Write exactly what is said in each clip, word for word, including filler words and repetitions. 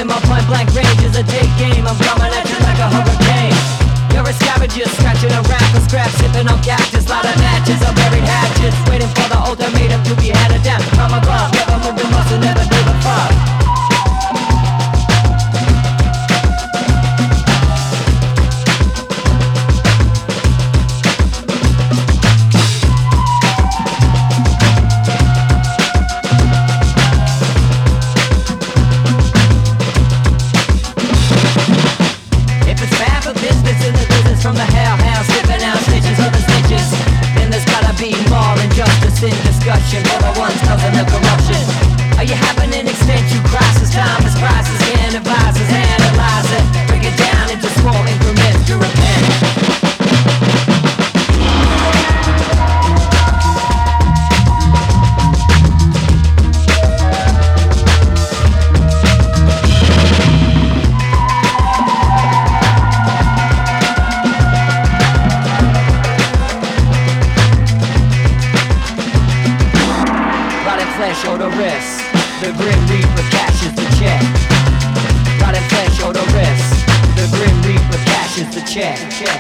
in my point blank range is a day game. I'm coming at you like a hurricane. You're a scavenger, scratching around for scraps, sipping on cactus, lot of matches, or buried hatches, waiting for the ultimatum to be handed down. I'm a glove, never moved a muscle, never gave a fuck. From the hellhound, slipping out stitches of the stitches. Then there's gotta be more than justice in discussion. For the ones causing the corruption. Are you having an existential crisis? Time is crisis, and advisors analyze it. Break it down into small increments to repent. Or the wrist, the grim reaper cashes the check. Rotted flesh or the wrist, the grim reaper cashes the check.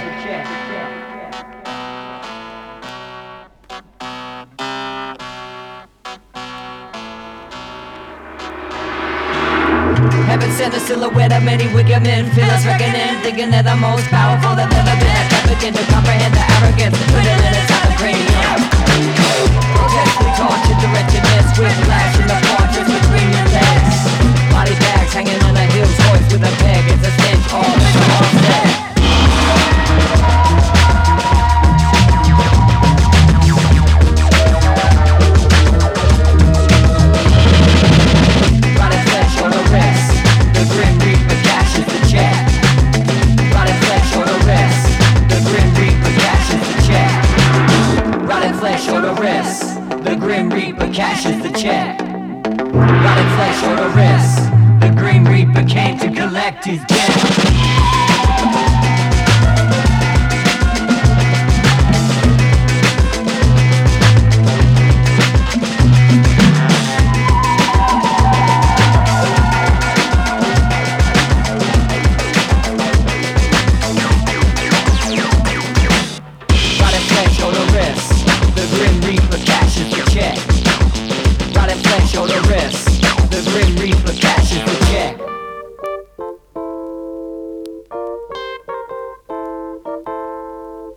Heaven sent a silhouette of many wicked men, feel us reckoning, thinking they're the most powerful they've ever been. I can't begin to comprehend the arrogance, putting it inside the cranium. Grotesquely tortured, the wretchedness, whiplash in the portraits between your legs. Body bags hanging on the hills, voice with a peg, it's a stench, all it's a offset. Rotted flesh or the rest, the grim reaper cashes the check. Rotted flesh or the rest, the grim reaper cashes the check. Rotted flesh or the rest, the grim reaper cashes the check. Rotted flesh or the rest, the grim reaper came to collect his debt.